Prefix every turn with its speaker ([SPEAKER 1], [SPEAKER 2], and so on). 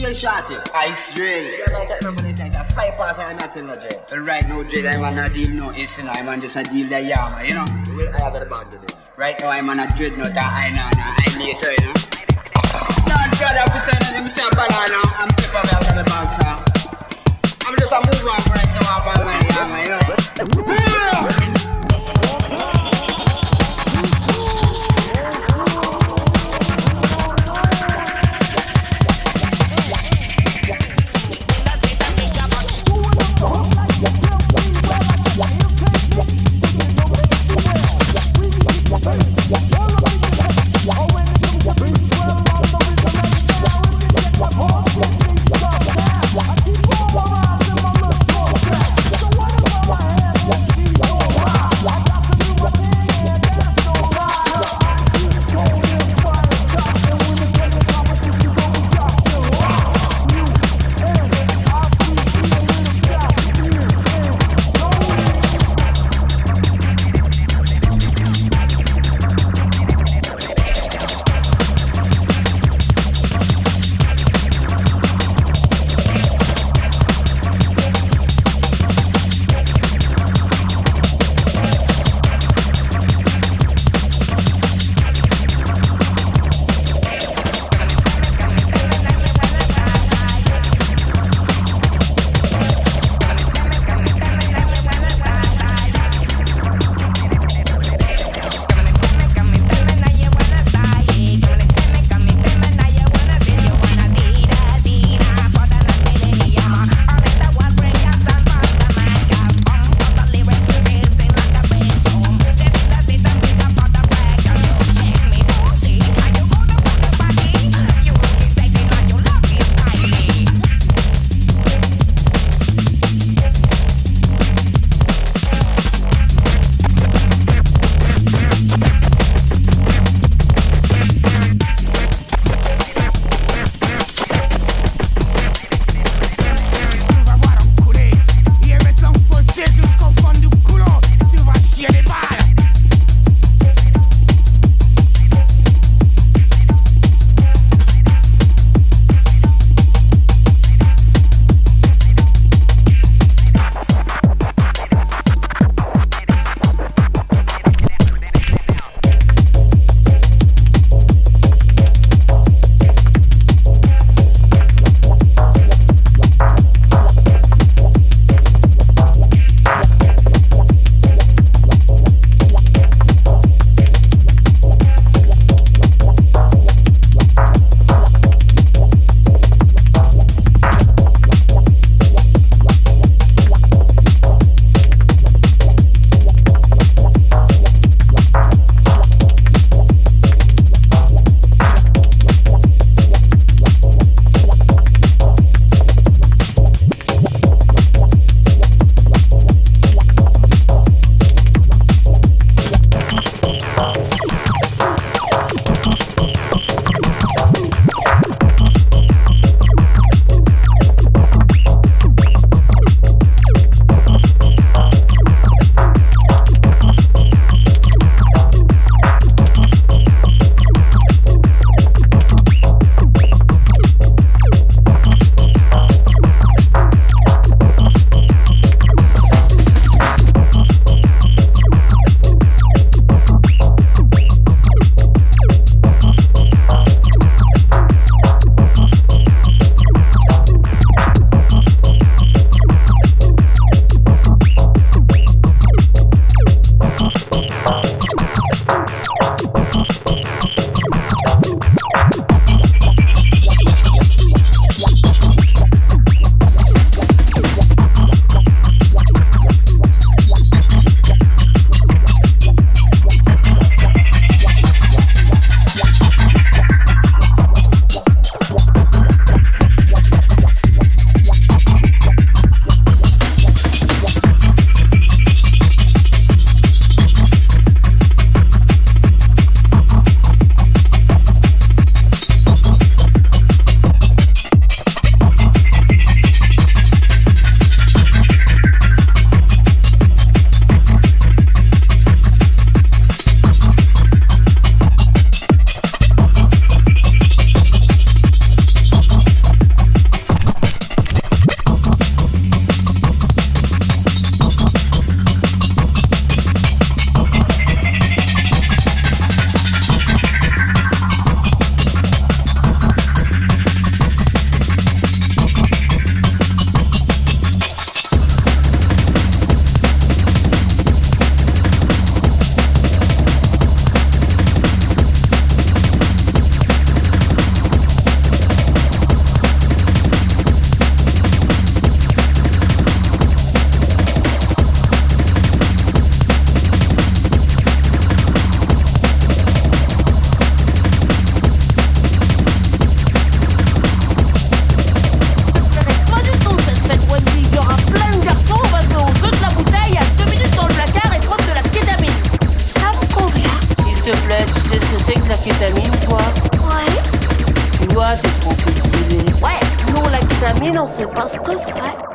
[SPEAKER 1] real shorty.
[SPEAKER 2] Ice drill.
[SPEAKER 1] You don't like that number this like a 5 pass and nothing, no Jay.
[SPEAKER 2] Right now, Jay, I'm on a deal no it's you know, I'm on just a deal the yama, you know.
[SPEAKER 1] I have a band today.
[SPEAKER 2] Right now, I'm on a dreadnought, I know, I later, you know. Not brother, for sending himself banana, I'm pepper out of the box, I'm just a move on right now, I'm on my yama, you know.
[SPEAKER 3] Oh, Mais non, c'est pas ce que c'est.